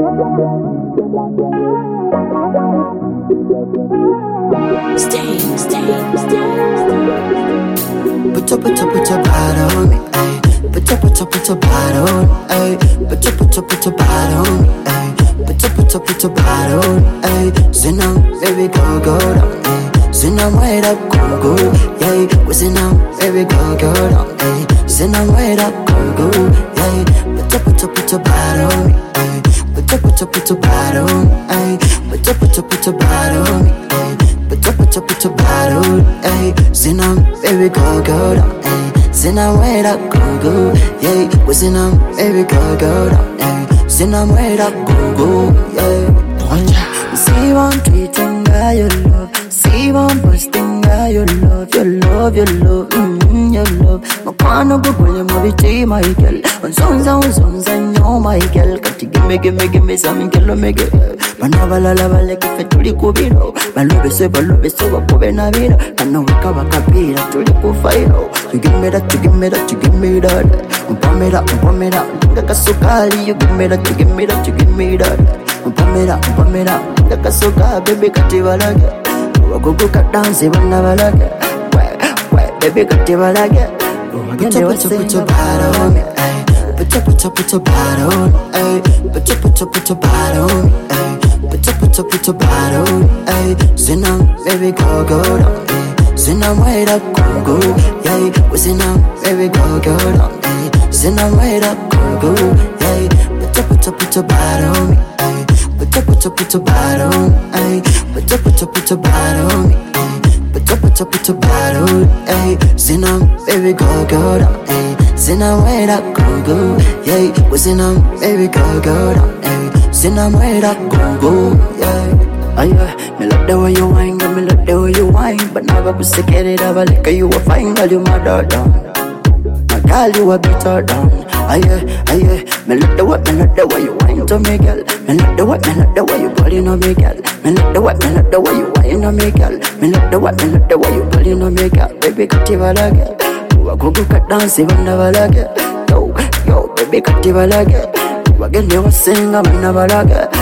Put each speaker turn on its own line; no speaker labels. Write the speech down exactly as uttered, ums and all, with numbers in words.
Stay, stay, stay.
Put your, put your, put your body on me, ayy. Put your, put your, put your body on me, ayy. Put your, put your, put your body on me, ayy. Put your, put your, put your body on me, ayy. Sit down, baby, go, go down, ayy. Sit down, wait up, go, go, yeah. Sit down, baby, go, go down, ayy. Sit down, wait up, go, go, yeah. Put your, put your, put your body on me, ayy. Put your, put your, put your body on me, ayy. Put your, put your, put your body on me, ayy. Put your, put your, put your body on me, ayy. Sit down, baby, go, go down, ayy. Sit down, wait up, go, go, yeah. Sit down, baby, go, go down, ayy. Sit down, wait up, go, go, yeah. See one treating guy you love. See one busting guy you love. Your love, your love, mm-hmm, your love. Makwano bubule mabiti my girl. Onzonza onzonza nyo my girl. Kati gimme gimme gimme some kilo mege. Banavala lava like fe tuli kubiro. Balube se balube se wakobe na vira. Kano waka waka pira tuli kufairo. You give me that, you give me that, you give me that. Umpame that, umpame that. Linga kasukali. You give me that, you give me that, you give me that. Umpame that, umpame that. Linga kasuka baby kati balage. Wagogo kadansi bana balage. Baby, got your body on. Put your, put your, put your body on me, ayy. Put your, put your, put your body on me, ayy. Put your, put your, put your body on me, ayy. Put your, put your, put your body on me, ayy. Sit down, baby, go, go down, ayy. Sit down, wait up, go, go, yeah. We sit down, baby, go, go down, ayy. Sit down, wait up, go, go, yeah. Put your, put your, put your body on me, ayy. Put your, put your, put your body on me, ayy. Put your, put your, put your body on me, ayy. Put your, put your, put your body on, ayy. Sit down, baby, go, go down, ayy. Sit down, wait up, go, go, yeah. We sit down, baby, go, go down, ayy. Sit down, wait up, go, go, yeah. Ay, yeah, me love the way you whine, girl, me love the way you whine. But never be sick at it, ever like you a fine girl, you my daughter down. My girl, you a beat her down. Ay, yeah, ay, yeah, me love the way, me love the way you whine to me, girl. Me love the way, me love the way you pulling on me, girl. Me love the way, me love the way you whine on me, girl. Me love the way, me love the way you pulling on me, girl. Baby, cut your balage. Wagogo cut dance, bana balage. Yo, yo, baby, cut your balage. Wagende wasenga bana balage.